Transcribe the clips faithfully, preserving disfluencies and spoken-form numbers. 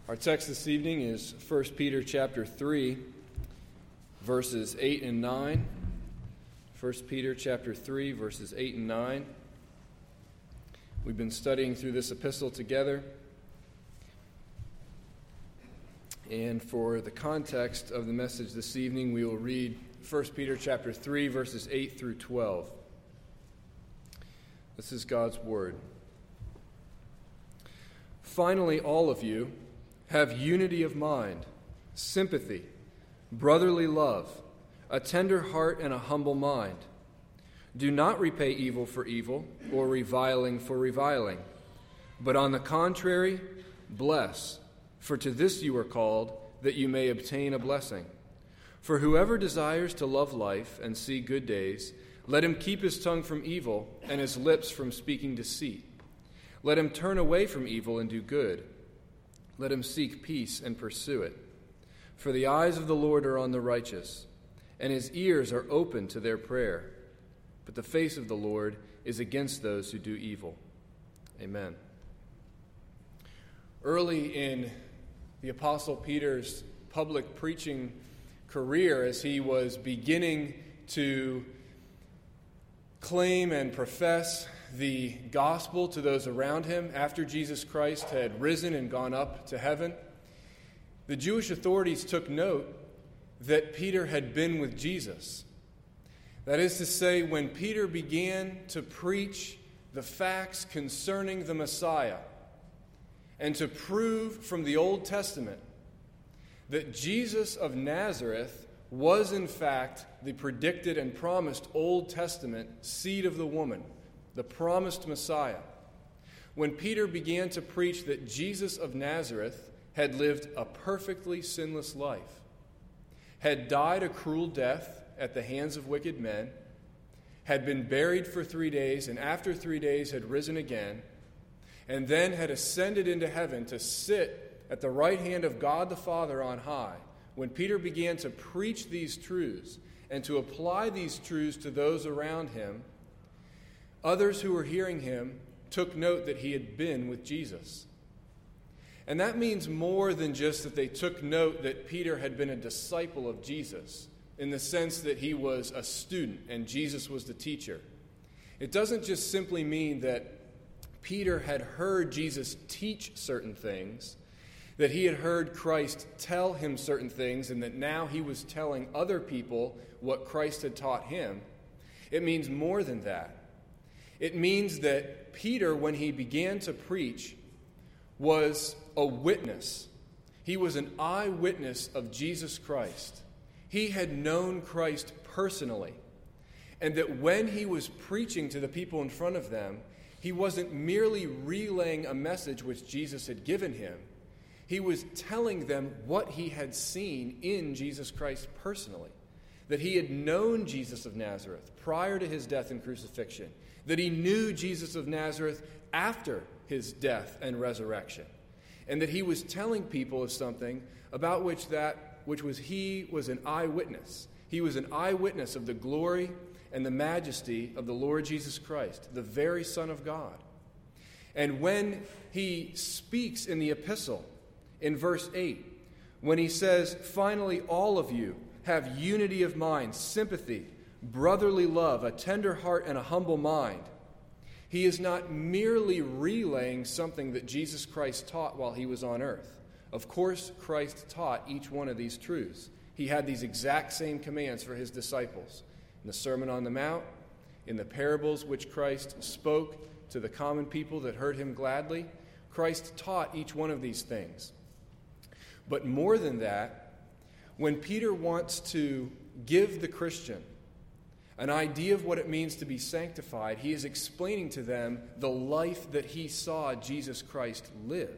Our text this evening is First Peter chapter three, verses eight and nine. First Peter chapter three, verses eight and nine. We've been studying through this epistle together. And for the context of the message this evening, we will read First Peter chapter three, verses eight through twelve. This is God's word. Finally, all of you have unity of mind, sympathy, brotherly love, a tender heart, and a humble mind. Do not repay evil for evil or reviling for reviling, but on the contrary, bless, for to this you are called, that you may obtain a blessing. For whoever desires to love life and see good days, let him keep his tongue from evil and his lips from speaking deceit. Let him turn away from evil and do good. Let him seek peace and pursue it. For the eyes of the Lord are on the righteous, and his ears are open to their prayer. But the face of the Lord is against those who do evil. Amen. Early in the Apostle Peter's public preaching career, as he was beginning to claim and profess the gospel to those around him after Jesus Christ had risen and gone up to heaven, the Jewish authorities took note that Peter had been with Jesus. That is to say, when Peter began to preach the facts concerning the Messiah and to prove from the Old Testament that Jesus of Nazareth was in fact the predicted and promised Old Testament seed of the woman, the promised Messiah. When Peter began to preach that Jesus of Nazareth had lived a perfectly sinless life, had died a cruel death at the hands of wicked men, had been buried for three days, and after three days had risen again, and then had ascended into heaven to sit at the right hand of God the Father on high, when Peter began to preach these truths and to apply these truths to those around him, others who were hearing him took note that he had been with Jesus. And that means more than just that they took note that Peter had been a disciple of Jesus, in the sense that he was a student and Jesus was the teacher. It doesn't just simply mean that Peter had heard Jesus teach certain things, that he had heard Christ tell him certain things, and that now he was telling other people what Christ had taught him. It means more than that. It means that Peter, when he began to preach, was a witness. He was an eyewitness of Jesus Christ. He had known Christ personally. And that when he was preaching to the people in front of them, he wasn't merely relaying a message which Jesus had given him. He was telling them what he had seen in Jesus Christ personally. That he had known Jesus of Nazareth prior to his death and crucifixion. That he knew Jesus of Nazareth after his death and resurrection. And that he was telling people of something about which that which was he was an eyewitness. He was an eyewitness of the glory and the majesty of the Lord Jesus Christ, the very Son of God. And when he speaks in the epistle, in verse eight, when he says, finally all of you have unity of mind, sympathy, brotherly love, a tender heart, and a humble mind, he is not merely relaying something that Jesus Christ taught while he was on earth. Of course, Christ taught each one of these truths. He had these exact same commands for his disciples. In the Sermon on the Mount, in the parables which Christ spoke to the common people that heard him gladly, Christ taught each one of these things. But more than that, when Peter wants to give the Christian an idea of what it means to be sanctified, he is explaining to them the life that he saw Jesus Christ live.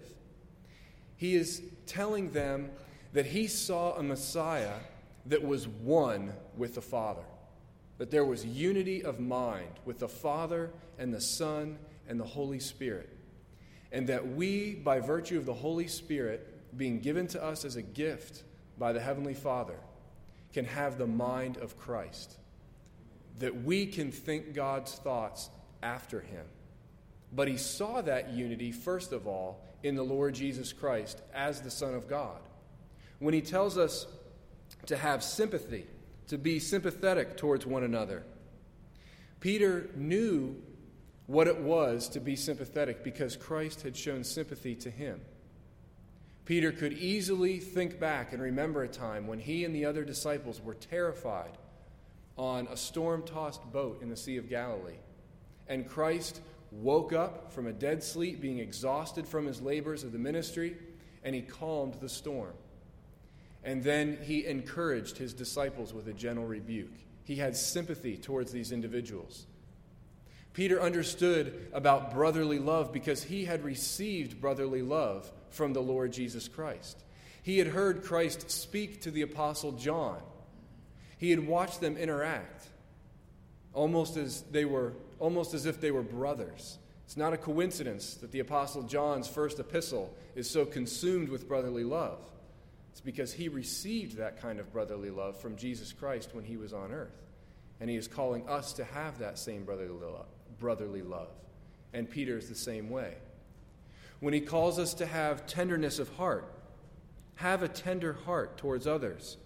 He is telling them that he saw a Messiah that was one with the Father, that there was unity of mind with the Father and the Son and the Holy Spirit, and that we, by virtue of the Holy Spirit being given to us as a gift by the Heavenly Father, can have the mind of Christ, that we can think God's thoughts after him, But he saw that unity, first of all, in the Lord Jesus Christ as the Son of God. When he tells us to have sympathy, to be sympathetic towards one another, Peter knew what it was to be sympathetic because Christ had shown sympathy to him. Peter could easily think back and remember a time when he and the other disciples were terrified on a storm-tossed boat in the Sea of Galilee. And Christ woke up from a dead sleep, being exhausted from his labors of the ministry, and he calmed the storm. And then he encouraged his disciples with a gentle rebuke. He had sympathy towards these individuals. Peter understood about brotherly love because he had received brotherly love from the Lord Jesus Christ. He had heard Christ speak to the Apostle John. He had watched them interact, almost as they were, almost as if they were brothers. It's not a coincidence that the Apostle John's first epistle is so consumed with brotherly love. It's because he received that kind of brotherly love from Jesus Christ when he was on earth. And he is calling us to have that same brotherly love. brotherly love. And Peter is the same way. When he calls us to have tenderness of heart, have a tender heart towards others.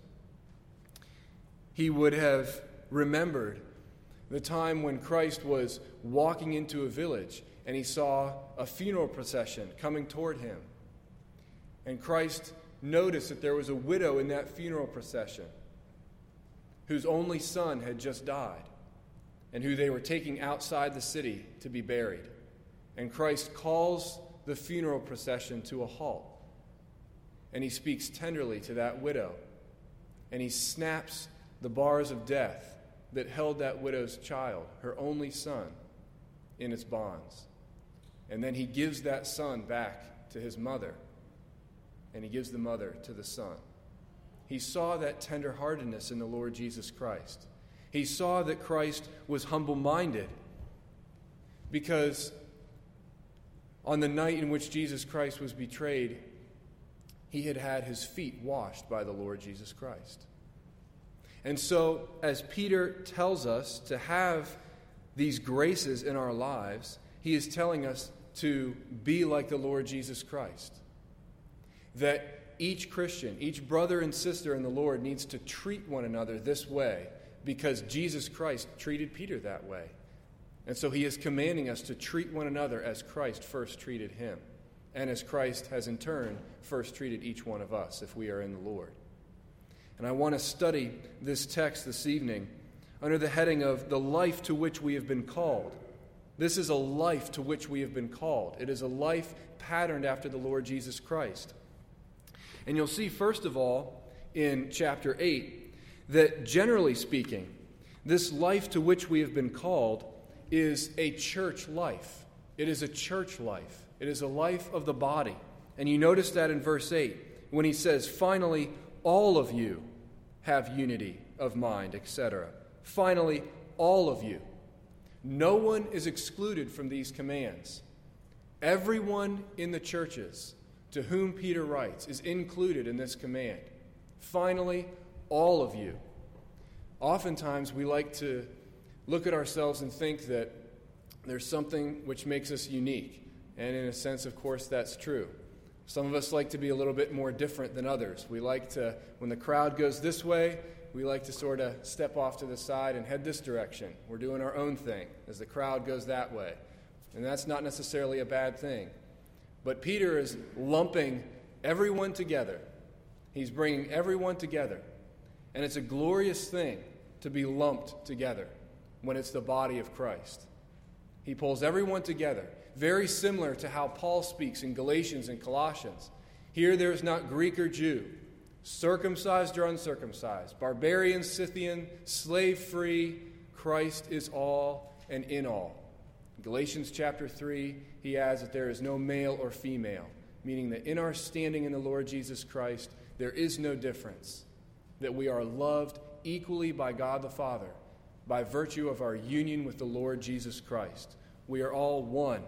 He would have remembered the time when Christ was walking into a village and he saw a funeral procession coming toward him. And Christ noticed that there was a widow in that funeral procession whose only son had just died and who they were taking outside the city to be buried. And Christ calls the funeral procession to a halt. And he speaks tenderly to that widow. And he snaps the bars of death that held that widow's child, her only son, in its bonds. And then he gives that son back to his mother. And he gives the mother to the son. He saw that tenderheartedness in the Lord Jesus Christ. He saw that Christ was humble-minded because on the night in which Jesus Christ was betrayed, he had had his feet washed by the Lord Jesus Christ. And so, as Peter tells us to have these graces in our lives, he is telling us to be like the Lord Jesus Christ. That each Christian, each brother and sister in the Lord needs to treat one another this way because Jesus Christ treated Peter that way. And so he is commanding us to treat one another as Christ first treated him, and as Christ has in turn first treated each one of us if we are in the Lord. And I want to study this text this evening under the heading of the life to which we have been called. This is a life to which we have been called. It is a life patterned after the Lord Jesus Christ. And you'll see, first of all, in chapter eight, that generally speaking, this life to which we have been called is a church life. It is a church life. It is a life of the body. And you notice that in verse eight, when he says, finally, all of you have unity of mind, et cetera. Finally, all of you. No one is excluded from these commands. Everyone in the churches to whom Peter writes is included in this command. Finally, all of you. Oftentimes, we like to look at ourselves and think that there's something which makes us unique. And in a sense, of course, that's true. Some of us like to be a little bit more different than others. We like to, when the crowd goes this way, we like to sort of step off to the side and head this direction. We're doing our own thing as the crowd goes that way. And that's not necessarily a bad thing. But Peter is lumping everyone together. He's bringing everyone together. And it's a glorious thing to be lumped together when it's the body of Christ. He pulls everyone together, very similar to how Paul speaks in Galatians and Colossians. Here there is not Greek or Jew, circumcised or uncircumcised, barbarian, Scythian, slave-free. Christ is all and in all. In Galatians chapter three, he adds that there is no male or female, meaning that in our standing in the Lord Jesus Christ, there is no difference, that we are loved equally by God the Father by virtue of our union with the Lord Jesus Christ. We are all one.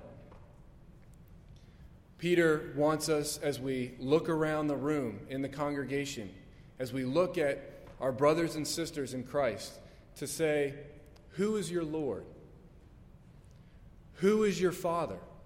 Peter wants us, as we look around the room in the congregation, as we look at our brothers and sisters in Christ, to say, who is your Lord? Who is your Father?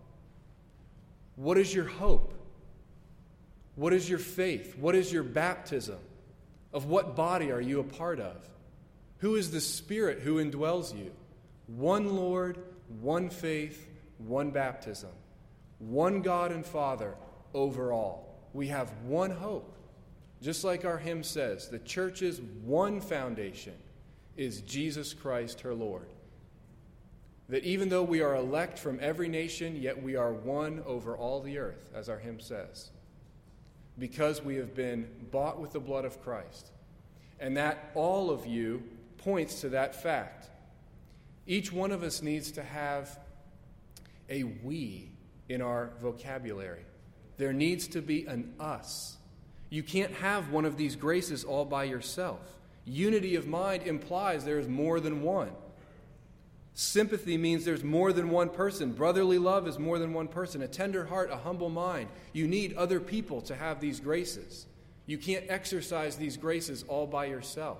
What is your hope? What is your faith? What is your baptism? Of what body are you a part of? Who is the Spirit who indwells you? One Lord, one faith, one baptism. One God and Father over all. We have one hope. Just like our hymn says, the church's one foundation is Jesus Christ, her Lord. That even though we are elect from every nation, yet we are one over all the earth, as our hymn says, because we have been bought with the blood of Christ. And that all of you points to that fact. Each one of us needs to have a we in our vocabulary. There needs to be an us. You can't have one of these graces all by yourself. Unity of mind implies there is more than one. Sympathy means there's more than one person. Brotherly love is more than one person. A tender heart, a humble mind. You need other people to have these graces. You can't exercise these graces all by yourself.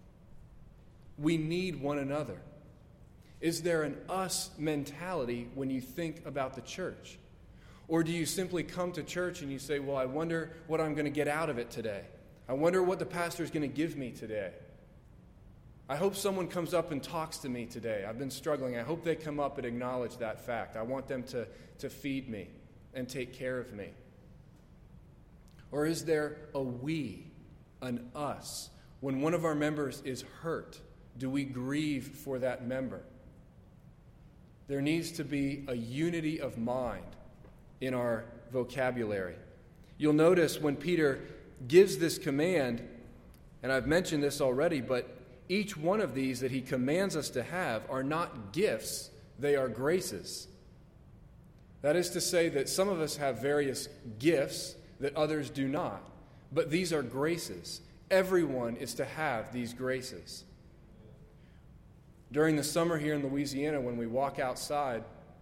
We need one another. Is there an us mentality when you think about the church? Or do you simply come to church and you say, well, I wonder what I'm going to get out of it today. I wonder what the pastor is going to give me today. I hope someone comes up and talks to me today. I've been struggling. I hope they come up and acknowledge that fact. I want them to, to feed me and take care of me. Or is there a we, an us? When one of our members is hurt, do we grieve for that member? There needs to be a unity of mind in our vocabulary. You'll notice when Peter gives this command, and I've mentioned this already, but each one of these that he commands us to have are not gifts, they are graces. That is to say that some of us have various gifts that others do not, but these are graces. Everyone is to have these graces. During the summer here in Louisiana, when we walk outside,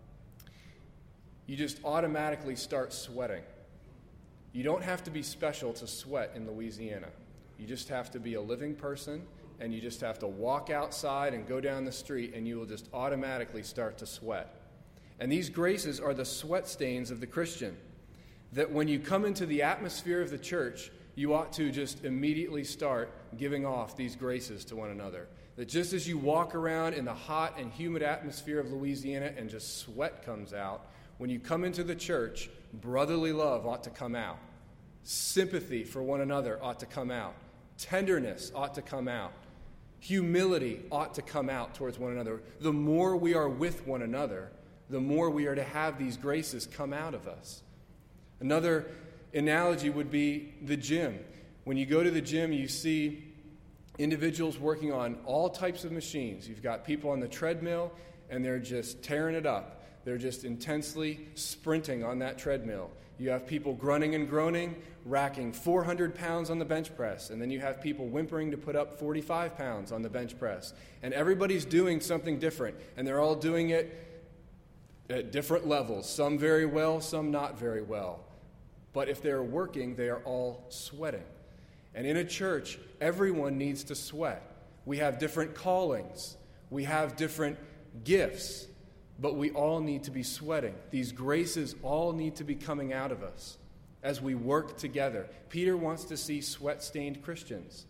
you just automatically start sweating. You don't have to be special to sweat in Louisiana. You just have to be a living person, and you just have to walk outside and go down the street, and you will just automatically start to sweat. And these graces are the sweat stains of the Christian, that when you come into the atmosphere of the church, you ought to just immediately start giving off these graces to one another. That just as you walk around in the hot and humid atmosphere of Louisiana and just sweat comes out, when you come into the church, brotherly love ought to come out. Sympathy for one another ought to come out. Tenderness ought to come out. Humility ought to come out towards one another. The more we are with one another, the more we are to have these graces come out of us. Another analogy would be the gym. When you go to the gym, you see individuals working on all types of machines. You've got people on the treadmill, and they're just tearing it up. They're just intensely sprinting on that treadmill. You have people grunting and groaning, racking four hundred pounds on the bench press, and then you have people whimpering to put up forty-five pounds on the bench press. And everybody's doing something different, and they're all doing it at different levels, some very well, some not very well. But if they're working, they are all sweating. And in a church, everyone needs to sweat. We have different callings. We have different gifts. But we all need to be sweating. These graces all need to be coming out of us as we work together. Peter wants to see sweat-stained Christians.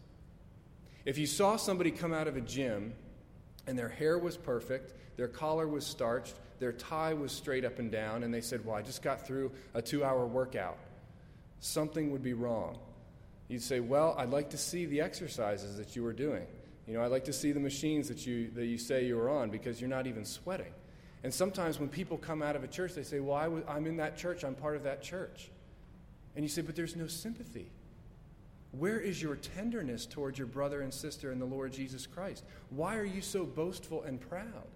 If you saw somebody come out of a gym and their hair was perfect, their collar was starched, their tie was straight up and down, and they said, well, I just got through a two-hour workout, something would be wrong. You'd say, well, I'd like to see the exercises that you were doing. You know, I'd like to see the machines that you that you say you were on, because you're not even sweating. And sometimes when people come out of a church, they say, well, I was, I'm in that church, I'm part of that church. And you say, but there's no sympathy. Where is your tenderness towards your brother and sister in the Lord Jesus Christ? Why are you so boastful and proud?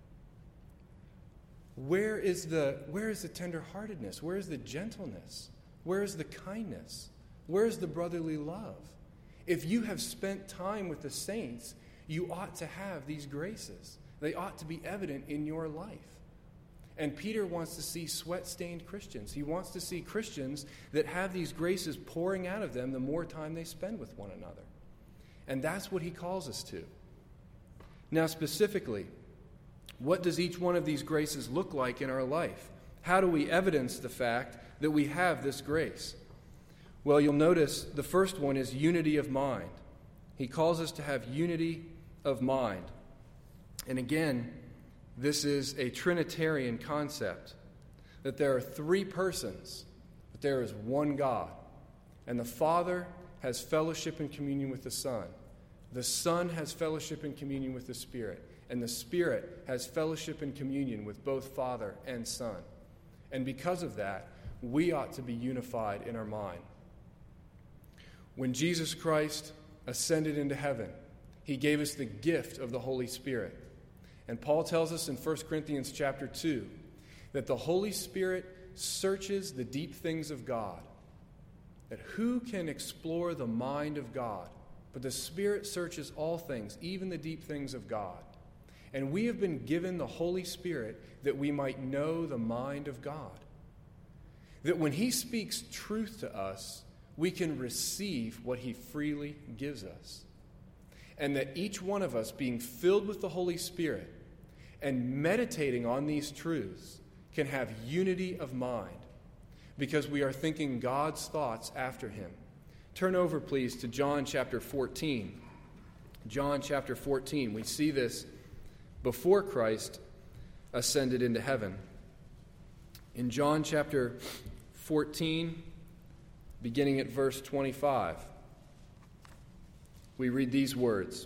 Where is the, where is the tenderheartedness? Where is the gentleness? Where is the kindness? Where is the brotherly love? If you have spent time with the saints, you ought to have these graces. They ought to be evident in your life. And Peter wants to see sweat-stained Christians. He wants to see Christians that have these graces pouring out of them the more time they spend with one another. And that's what he calls us to. Now, specifically, what does each one of these graces look like in our life? How do we evidence the fact that we have this grace? Well, you'll notice the first one is unity of mind. He calls us to have unity of mind. And again, this is a Trinitarian concept, that there are three persons, but there is one God. And the Father has fellowship and communion with the Son. The Son has fellowship and communion with the Spirit. And the Spirit has fellowship and communion with both Father and Son. And because of that, we ought to be unified in our mind. When Jesus Christ ascended into heaven, he gave us the gift of the Holy Spirit. And Paul tells us in First Corinthians chapter two that the Holy Spirit searches the deep things of God. That who can explore the mind of God? But the Spirit searches all things, even the deep things of God. And we have been given the Holy Spirit that we might know the mind of God. That when he speaks truth to us, we can receive what he freely gives us. And that each one of us, being filled with the Holy Spirit and meditating on these truths, can have unity of mind because we are thinking God's thoughts after him. Turn over, please, to John chapter fourteen. John chapter fourteen. We see this before Christ ascended into heaven. In John chapter fourteen, beginning at verse twenty-five, we read these words.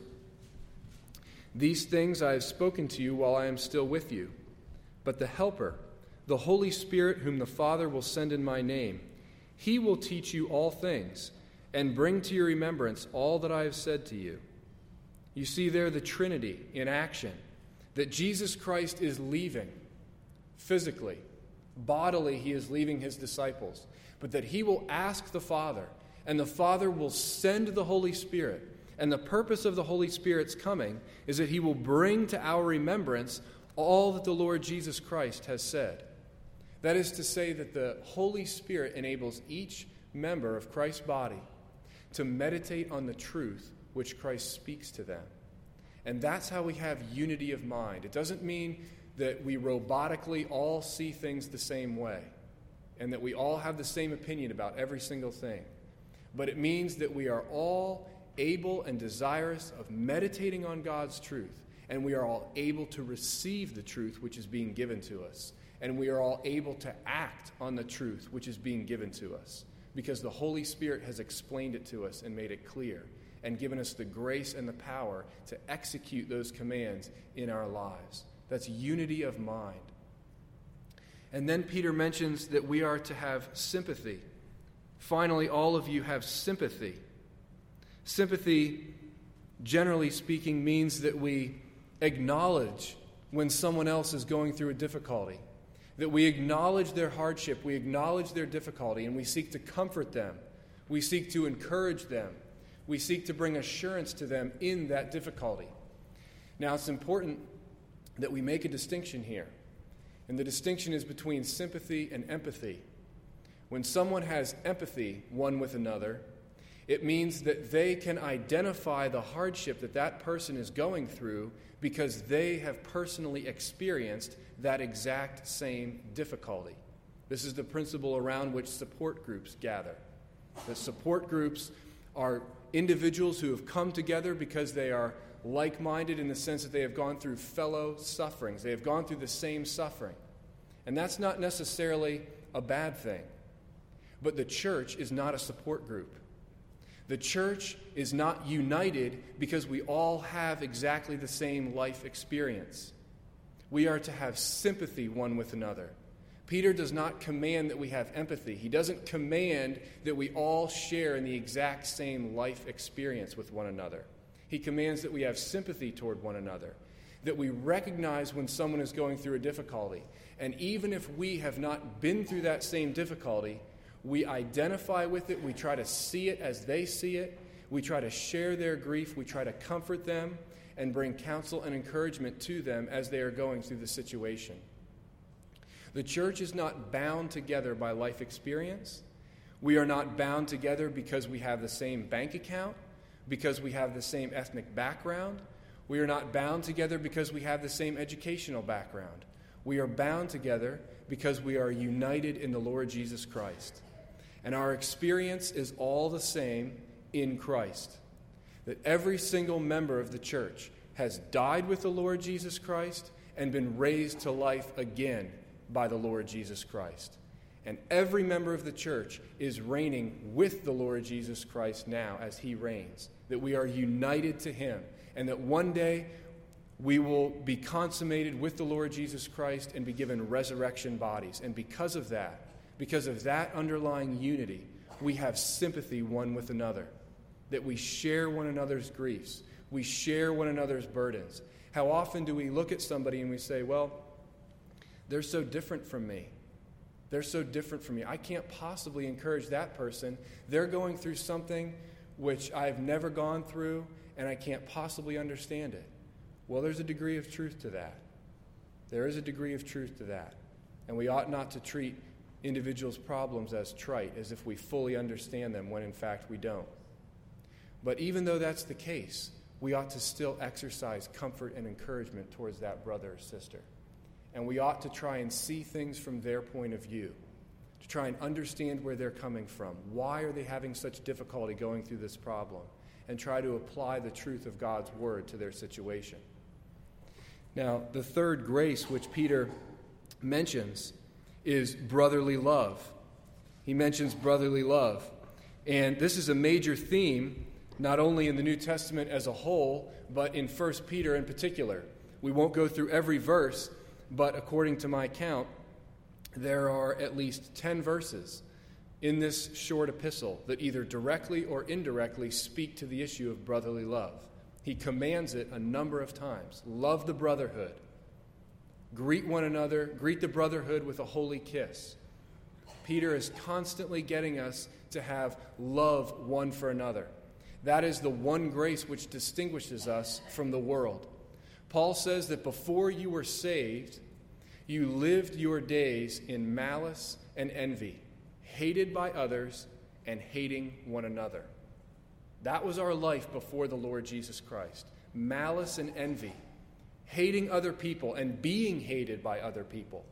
These things I have spoken to you while I am still with you, but the Helper, the Holy Spirit, whom the Father will send in my name, he will teach you all things and bring to your remembrance all that I have said to you. You see there the Trinity in action, that Jesus Christ is leaving physically, bodily he is leaving his disciples, but that he will ask the Father, and the Father will send the Holy Spirit. And the purpose of the Holy Spirit's coming is that he will bring to our remembrance all that the Lord Jesus Christ has said. That is to say that the Holy Spirit enables each member of Christ's body to meditate on the truth which Christ speaks to them. And that's how we have unity of mind. It doesn't mean that we robotically all see things the same way and that we all have the same opinion about every single thing. But it means that we are all able and desirous of meditating on God's truth, and we are all able to receive the truth which is being given to us, and we are all able to act on the truth which is being given to us, because the Holy Spirit has explained it to us and made it clear and given us the grace and the power to execute those commands in our lives. That's unity of mind. And then Peter mentions that we are to have sympathy. Finally, all of you have sympathy. Sympathy, generally speaking, means that we acknowledge when someone else is going through a difficulty, that we acknowledge their hardship, we acknowledge their difficulty, and we seek to comfort them. We seek to encourage them. We seek to bring assurance to them in that difficulty. Now, it's important that we make a distinction here, and the distinction is between sympathy and empathy. When someone has empathy one with another, it means that they can identify the hardship that that person is going through because they have personally experienced that exact same difficulty. This is the principle around which support groups gather. The support groups are individuals who have come together because they are like-minded in the sense that they have gone through fellow sufferings. They have gone through the same suffering. And that's not necessarily a bad thing. But the church is not a support group. The church is not united because we all have exactly the same life experience. We are to have sympathy one with another. Peter does not command that we have empathy. He doesn't command that we all share in the exact same life experience with one another. He commands that we have sympathy toward one another, that we recognize when someone is going through a difficulty. And even if we have not been through that same difficulty, we identify with it, we try to see it as they see it, we try to share their grief, we try to comfort them and bring counsel and encouragement to them as they are going through the situation. The church is not bound together by life experience. We are not bound together because we have the same bank account, because we have the same ethnic background. We are not bound together because we have the same educational background. We are bound together because we are united in the Lord Jesus Christ. And our experience is all the same in Christ. That every single member of the church has died with the Lord Jesus Christ and been raised to life again by the Lord Jesus Christ. And every member of the church is reigning with the Lord Jesus Christ now as he reigns. That we are united to him. And that one day we will be consummated with the Lord Jesus Christ and be given resurrection bodies. And because of that, because of that underlying unity, we have sympathy one with another. That we share one another's griefs. We share one another's burdens. How often do we look at somebody and we say, well, they're so different from me. They're so different from me. I can't possibly encourage that person. They're going through something which I've never gone through, and I can't possibly understand it. Well, there's a degree of truth to that. There is a degree of truth to that. And we ought not to treat individuals' problems as trite, as if we fully understand them, when in fact we don't. But even though that's the case, we ought to still exercise comfort and encouragement towards that brother or sister. And we ought to try and see things from their point of view, to try and understand where they're coming from. Why are they having such difficulty going through this problem? And try to apply the truth of God's word to their situation. Now, the third grace which Peter mentions is brotherly love. He mentions brotherly love. And this is a major theme, not only in the New Testament as a whole, but in First Peter in particular. We won't go through every verse, but according to my count, there are at least ten verses in this short epistle that either directly or indirectly speak to the issue of brotherly love. He commands it a number of times. Love the brotherhood. Greet one another. Greet the brotherhood with a holy kiss. Peter is constantly getting us to have love one for another. That is the one grace which distinguishes us from the world. Paul says that before you were saved, you lived your days in malice and envy, hated by others and hating one another. That was our life before the Lord Jesus Christ. Malice and envy, hating other people and being hated by other people,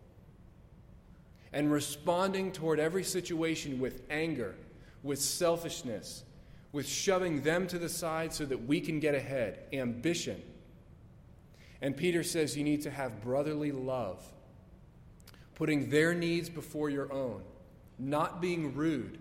and responding toward every situation with anger, with selfishness, with shoving them to the side so that we can get ahead, ambition. And Peter says you need to have brotherly love, putting their needs before your own, not being rude,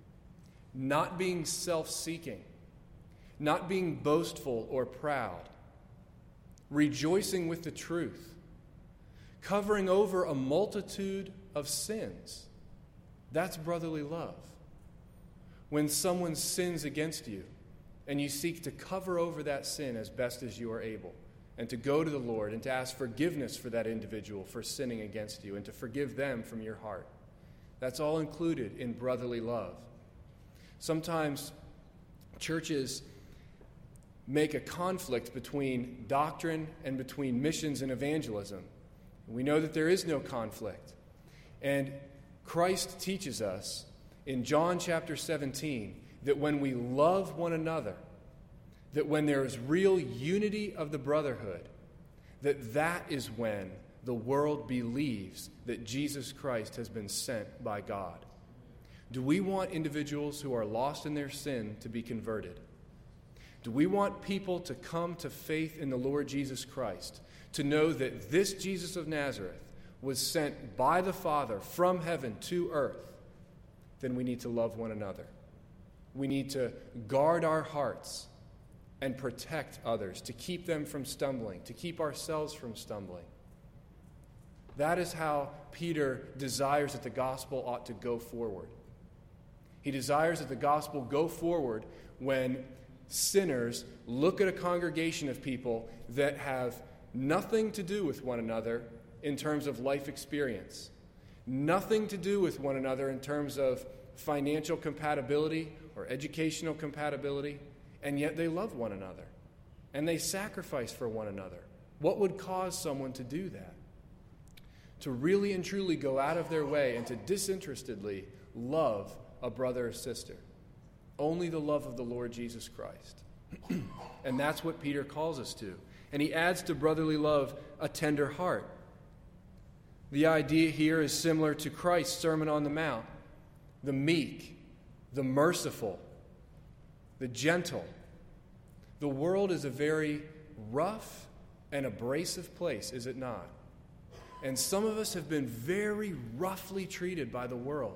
not being self-seeking, not being boastful or proud, rejoicing with the truth, covering over a multitude of sins. That's brotherly love. When someone sins against you and you seek to cover over that sin as best as you are able, and to go to the Lord and to ask forgiveness for that individual for sinning against you and to forgive them from your heart. That's all included in brotherly love. Sometimes churches make a conflict between doctrine and between missions and evangelism. We know that there is no conflict. And Christ teaches us in John chapter seventeen that when we love one another, that when there is real unity of the brotherhood, that that is when the world believes that Jesus Christ has been sent by God. Do we want individuals who are lost in their sin to be converted? Do we want people to come to faith in the Lord Jesus Christ, to know that this Jesus of Nazareth was sent by the Father from heaven to earth? Then we need to love one another. We need to guard our hearts and protect others, to keep them from stumbling, to keep ourselves from stumbling. That is how Peter desires that the gospel ought to go forward. He desires that the gospel go forward when sinners look at a congregation of people that have nothing to do with one another in terms of life experience, nothing to do with one another in terms of financial compatibility or educational compatibility, and yet they love one another, and they sacrifice for one another. What would cause someone to do that? To really and truly go out of their way and to disinterestedly love a brother or sister. Only the love of the Lord Jesus Christ. And that's what Peter calls us to. And he adds to brotherly love a tender heart. The idea here is similar to Christ's Sermon on the Mount. The meek, the merciful, the gentle. The world is a very rough and abrasive place, is it not? And some of us have been very roughly treated by the world.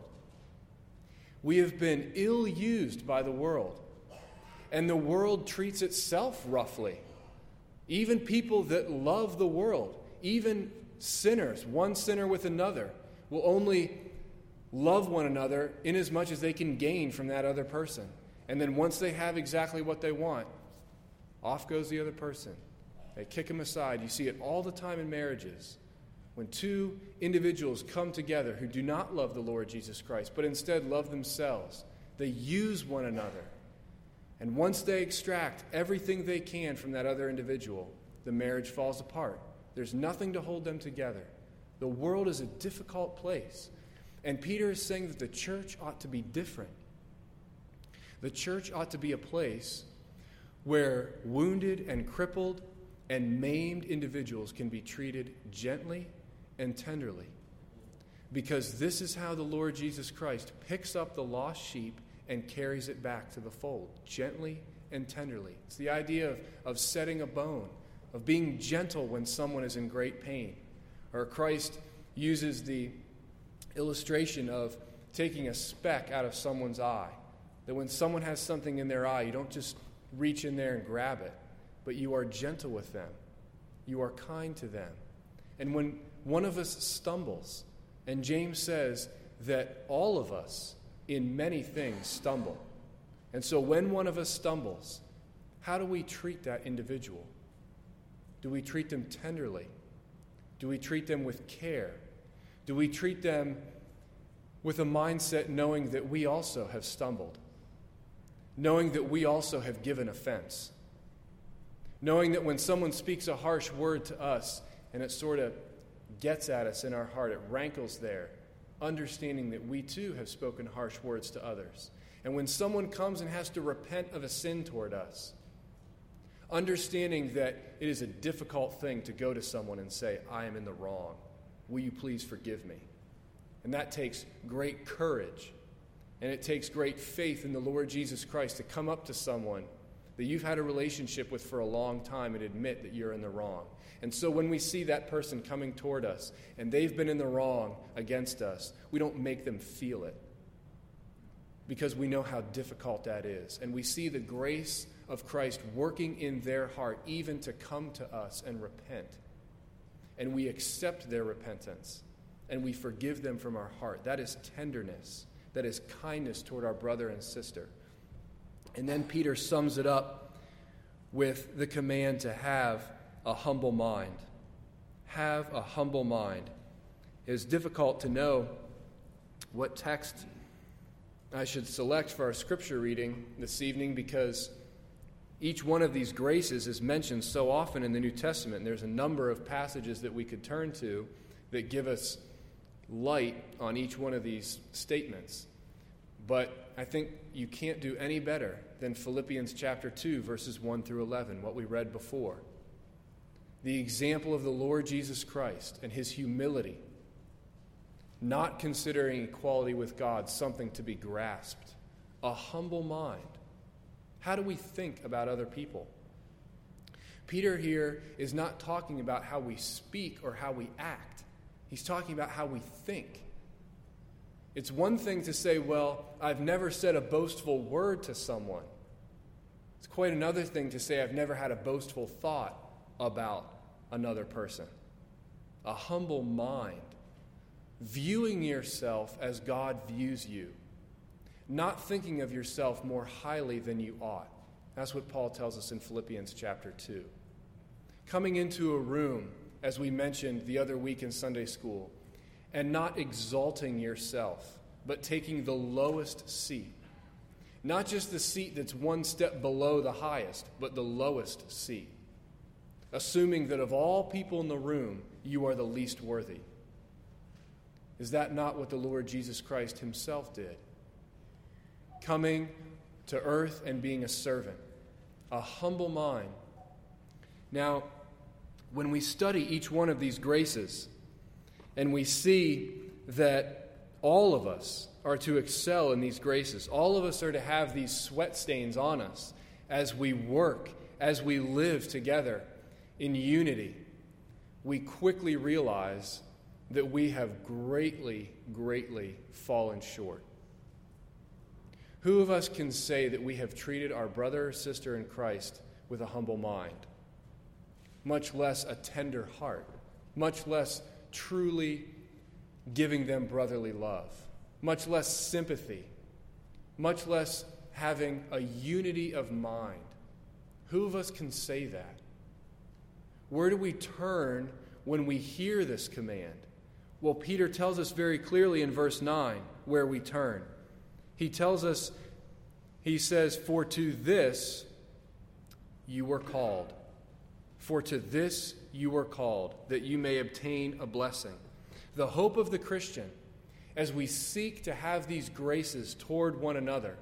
We have been ill-used by the world. And the world treats itself roughly. Even people that love the world, even sinners, one sinner with another, will only love one another inasmuch as they can gain from that other person. And then once they have exactly what they want, off goes the other person. They kick them aside. You see it all the time in marriages. When two individuals come together who do not love the Lord Jesus Christ, but instead love themselves, they use one another. And once they extract everything they can from that other individual, the marriage falls apart. There's nothing to hold them together. The world is a difficult place. And Peter is saying that the church ought to be different. The church ought to be a place where wounded and crippled and maimed individuals can be treated gently and tenderly. Because this is how the Lord Jesus Christ picks up the lost sheep and carries it back to the fold, gently and tenderly. It's the idea of, of setting a bone, of being gentle when someone is in great pain. Or Christ uses the illustration of taking a speck out of someone's eye. That when someone has something in their eye, you don't just reach in there and grab it, but you are gentle with them. You are kind to them. And when one of us stumbles, and James says that all of us in many things stumble. And so when one of us stumbles, how do we treat that individual? Do we treat them tenderly? Do we treat them with care? Do we treat them with a mindset knowing that we also have stumbled? Knowing that we also have given offense? Knowing that when someone speaks a harsh word to us and it sort of gets at us in our heart, it rankles there, understanding that we too have spoken harsh words to others. And when someone comes and has to repent of a sin toward us, understanding that it is a difficult thing to go to someone and say, I am in the wrong. Will you please forgive me? And that takes great courage. And it takes great faith in the Lord Jesus Christ to come up to someone that you've had a relationship with for a long time and admit that you're in the wrong. And so when we see that person coming toward us and they've been in the wrong against us, we don't make them feel it because we know how difficult that is. And we see the grace of Christ working in their heart even to come to us and repent. And we accept their repentance and we forgive them from our heart. That is tenderness. That is kindness toward our brother and sister. And then Peter sums it up with the command to have a humble mind. Have a humble mind. It is difficult to know what text I should select for our scripture reading this evening because each one of these graces is mentioned so often in the New Testament. And there's a number of passages that we could turn to that give us light on each one of these statements. But I think you can't do any better than Philippians chapter two, verses one through eleven, what we read before. The example of the Lord Jesus Christ and his humility, not considering equality with God something to be grasped, a humble mind. How do we think about other people? Peter here is not talking about how we speak or how we act. He's talking about how we think. It's one thing to say, well, I've never said a boastful word to someone. It's quite another thing to say, I've never had a boastful thought about another person. A humble mind. Viewing yourself as God views you. Not thinking of yourself more highly than you ought. That's what Paul tells us in Philippians chapter two. Coming into a room, as we mentioned the other week in Sunday school, and not exalting yourself, but taking the lowest seat. Not just the seat that's one step below the highest, but the lowest seat. Assuming that of all people in the room, you are the least worthy. Is that not what the Lord Jesus Christ himself did? Coming to earth and being a servant. A humble mind. Now, when we study each one of these graces, And we see that all of us are to excel in these graces. All of us are to have these sweat stains on us as we work, as we live together in unity. We quickly realize that we have greatly, greatly fallen short. Who of us can say that we have treated our brother or sister in Christ with a humble mind, much less a tender heart, much less truly giving them brotherly love, much less sympathy, much less having a unity of mind? Who of us can say that? Where do we turn when we hear this command? Well, Peter tells us very clearly in verse nine where we turn. He tells us, he says, "For to this you were called. For to this you were called, that you may obtain a blessing." The hope of the Christian, as we seek to have these graces toward one another,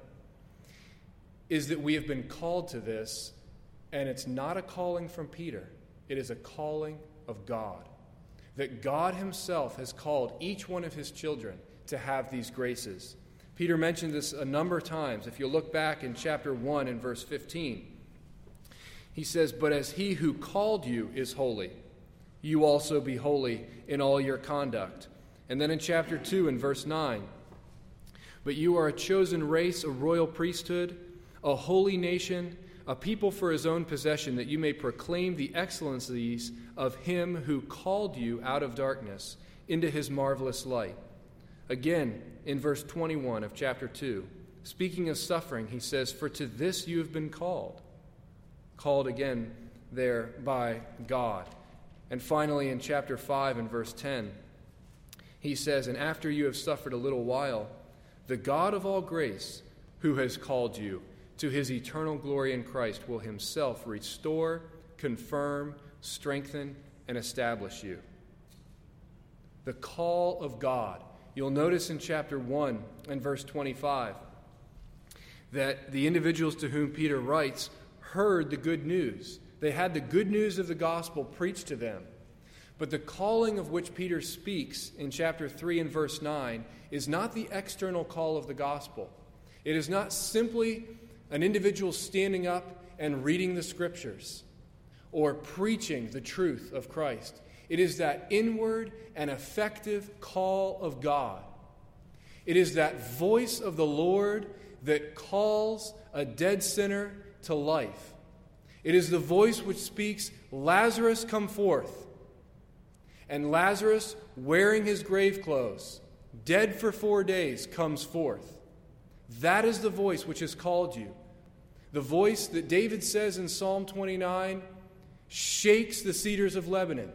is that we have been called to this, and it's not a calling from Peter. It is a calling of God. That God himself has called each one of his children to have these graces. Peter mentioned this a number of times. If you look back in chapter one and verse fifteen, he says, "But as he who called you is holy, you also be holy in all your conduct." And then in chapter two and verse nine, "But you are a chosen race, a royal priesthood, a holy nation, a people for his own possession, that you may proclaim the excellencies of him who called you out of darkness into his marvelous light." Again, in verse twenty-one of chapter two, speaking of suffering, he says, "For to this you have been called." Called again there by God. And finally, in chapter five and verse ten, he says, "And after you have suffered a little while, the God of all grace, who has called you to his eternal glory in Christ, will himself restore, confirm, strengthen, and establish you." The call of God. You'll notice in chapter one and verse twenty-five that the individuals to whom Peter writes heard the good news. They had the good news of the gospel preached to them. But the calling of which Peter speaks in chapter three and verse nine is not the external call of the gospel. It is not simply an individual standing up and reading the scriptures or preaching the truth of Christ. It is that inward and effective call of God. It is that voice of the Lord that calls a dead sinner to life. It is the voice which speaks, "Lazarus, come forth." And Lazarus, wearing his grave clothes, dead for four days, comes forth. That is the voice which has called you. The voice that David says in Psalm twenty-nine shakes the cedars of Lebanon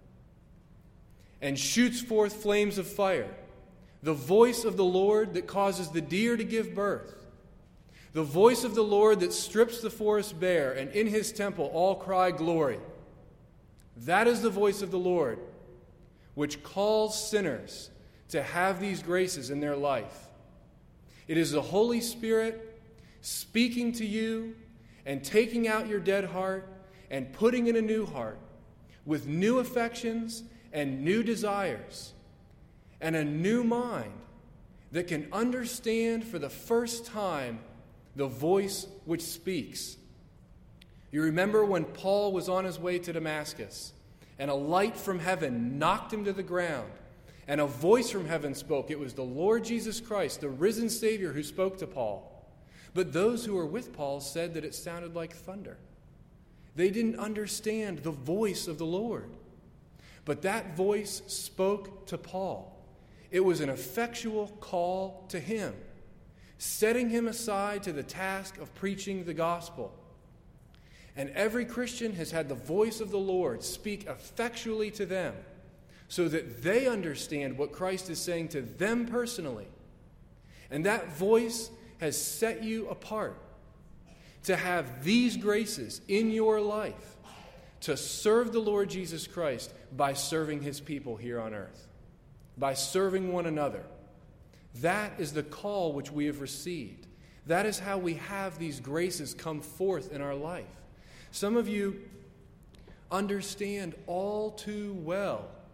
and shoots forth flames of fire. The voice of the Lord that causes the deer to give birth. The voice of the Lord that strips the forest bare, and in his temple all cry glory. That is the voice of the Lord, which calls sinners to have these graces in their life. It is the Holy Spirit speaking to you and taking out your dead heart and putting in a new heart with new affections and new desires and a new mind that can understand for the first time the voice which speaks. You remember when Paul was on his way to Damascus, and a light from heaven knocked him to the ground, and a voice from heaven spoke. It was the Lord Jesus Christ, the risen Savior, who spoke to Paul. But those who were with Paul said that it sounded like thunder. They didn't understand the voice of the Lord. But that voice spoke to Paul. It was an effectual call to him, setting him aside to the task of preaching the gospel. And every Christian has had the voice of the Lord speak effectually to them so that they understand what Christ is saying to them personally. And that voice has set you apart to have these graces in your life to serve the Lord Jesus Christ by serving his people here on earth, by serving one another. That is the call which we have received. That is how we have these graces come forth in our life. Some of you understand all too well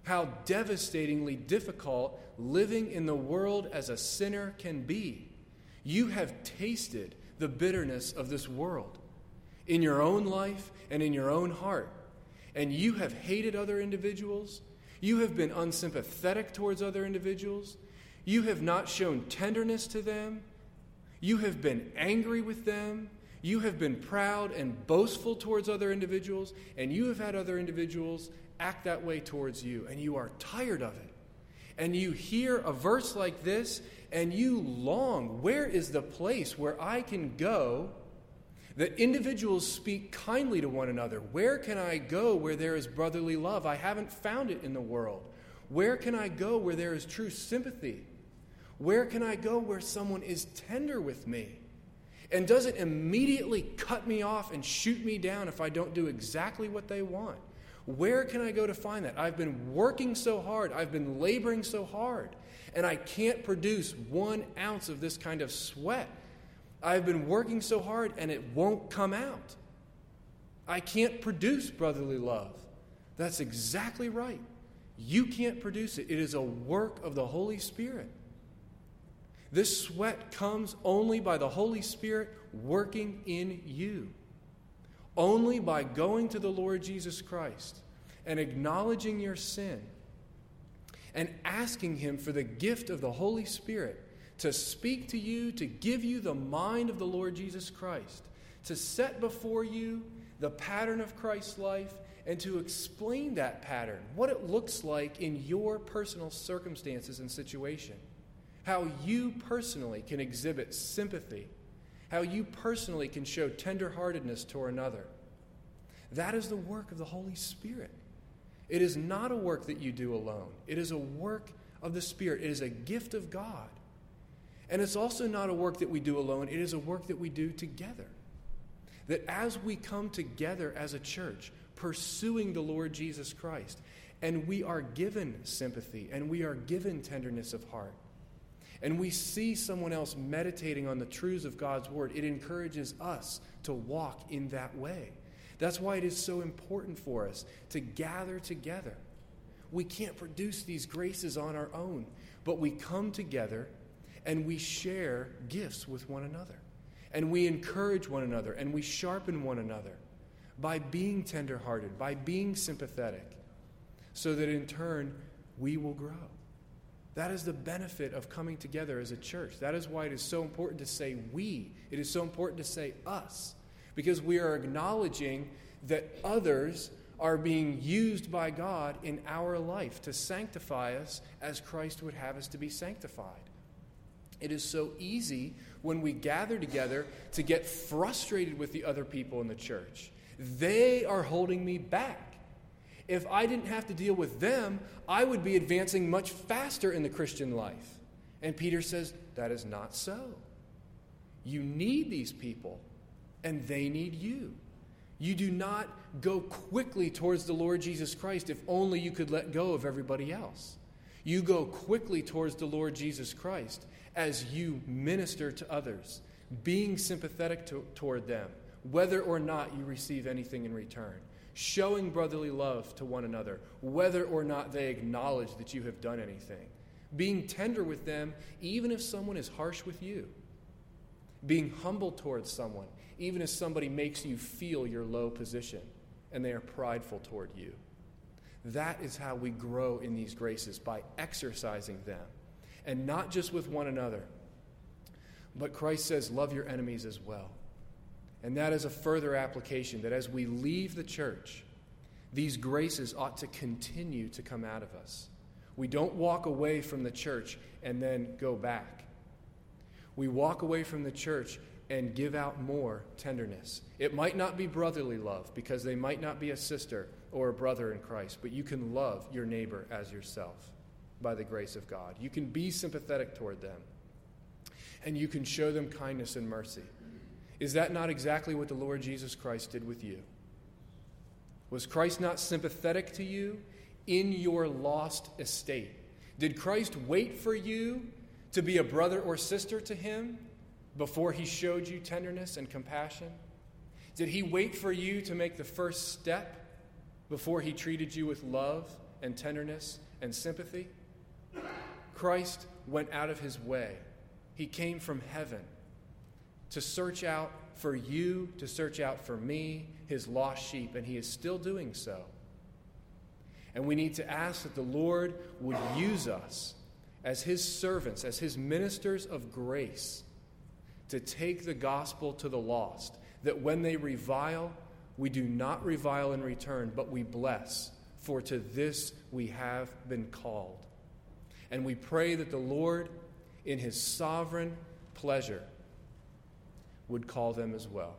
how devastatingly difficult living in the world as a sinner can be. You have tasted the bitterness of this world in your own life and in your own heart. And you have hated other individuals. You have been unsympathetic towards other individuals. You have not shown tenderness to them. You have been angry with them. You have been proud and boastful towards other individuals. And you have had other individuals act that way towards you. And you are tired of it. And you hear a verse like this and you long, where is the place where I can go that individuals speak kindly to one another? Where can I go where there is brotherly love? I haven't found it in the world. Where can I go where there is true sympathy? Where can I go where someone is tender with me and doesn't immediately cut me off and shoot me down if I don't do exactly what they want? Where can I go to find that? I've been working so hard. I've been laboring so hard. And I can't produce one ounce of this kind of sweat. I've been working so hard and it won't come out. I can't produce brotherly love. That's exactly right. You can't produce it. It is a work of the Holy Spirit. This sweat comes only by the Holy Spirit working in you. Only by going to the Lord Jesus Christ and acknowledging your sin and asking Him for the gift of the Holy Spirit to speak to you, to give you the mind of the Lord Jesus Christ, to set before you the pattern of Christ's life, and to explain that pattern, what it looks like in your personal circumstances and situation, how you personally can exhibit sympathy, how you personally can show tenderheartedness toward another. That is the work of the Holy Spirit. It is not a work that you do alone. It is a work of the Spirit. It is a gift of God. And it's also not a work that we do alone. It is a work that we do together. That as we come together as a church, pursuing the Lord Jesus Christ, and we are given sympathy, and we are given tenderness of heart, and we see someone else meditating on the truths of God's Word, it encourages us to walk in that way. That's why it is so important for us to gather together. We can't produce these graces on our own, but we come together and we share gifts with one another. And we encourage one another and we sharpen one another by being tenderhearted, by being sympathetic, so that in turn we will grow. That is the benefit of coming together as a church. That is why it is so important to say we. It is so important to say us. Because we are acknowledging that others are being used by God in our life to sanctify us as Christ would have us to be sanctified. It is so easy when we gather together to get frustrated with the other people in the church. They are holding me back. If I didn't have to deal with them, I would be advancing much faster in the Christian life. And Peter says, that is not so. You need these people, and they need you. You do not go quickly towards the Lord Jesus Christ if only you could let go of everybody else. You go quickly towards the Lord Jesus Christ as you minister to others, being sympathetic to, toward them, whether or not you receive anything in return, showing brotherly love to one another, whether or not they acknowledge that you have done anything, being tender with them even if someone is harsh with you, being humble towards someone even if somebody makes you feel your low position and they are prideful toward you. That is how we grow in these graces, by exercising them. And not just with one another. But Christ says, love your enemies as well. And that is a further application, that as we leave the church, these graces ought to continue to come out of us. We don't walk away from the church and then go back. We walk away from the church and give out more tenderness. It might not be brotherly love, because they might not be a sister or a brother in Christ, but you can love your neighbor as yourself by the grace of God. You can be sympathetic toward them, and you can show them kindness and mercy. Is that not exactly what the Lord Jesus Christ did with you? Was Christ not sympathetic to you in your lost estate? Did Christ wait for you to be a brother or sister to him before he showed you tenderness and compassion? Did he wait for you to make the first step before he treated you with love and tenderness and sympathy? Christ went out of his way. He came from heaven to search out for you, to search out for me, his lost sheep, and he is still doing so. And we need to ask that the Lord would use us as his servants, as his ministers of grace, to take the gospel to the lost, that when they revile, we do not revile in return, but we bless, for to this we have been called. And we pray that the Lord, in his sovereign pleasure, would call them as well.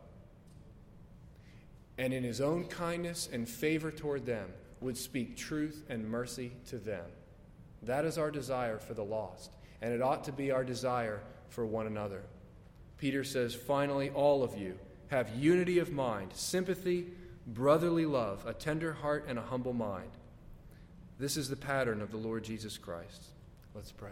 And in his own kindness and favor toward them, would speak truth and mercy to them. That is our desire for the lost, and it ought to be our desire for one another. Peter says, finally, all of you have unity of mind, sympathy, brotherly love, a tender heart, and a humble mind. This is the pattern of the Lord Jesus Christ. Let's pray.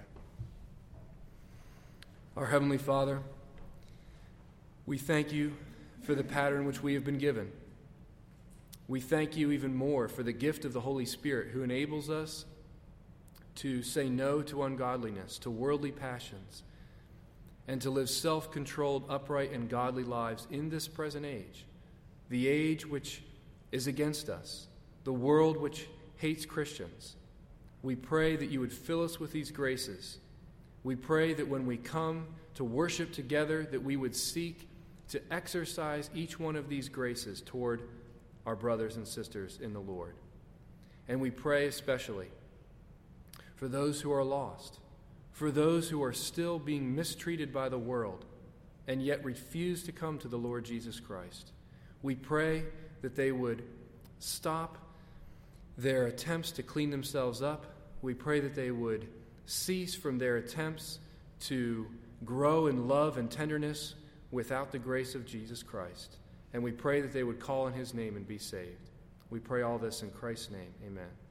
Our Heavenly Father, we thank you for the pattern which we have been given. We thank you even more for the gift of the Holy Spirit, who enables us to say no to ungodliness, to worldly passions, and to live self-controlled, upright, and godly lives in this present age, the age which is against us, the world which hates Christians. We pray that you would fill us with these graces. We pray that when we come to worship together, that we would seek to exercise each one of these graces toward our brothers and sisters in the Lord. And we pray especially for those who are lost, for those who are still being mistreated by the world and yet refuse to come to the Lord Jesus Christ. We pray that they would stop their attempts to clean themselves up. We pray that they would cease from their attempts to grow in love and tenderness without the grace of Jesus Christ. And we pray that they would call on his name and be saved. We pray all this in Christ's name. Amen.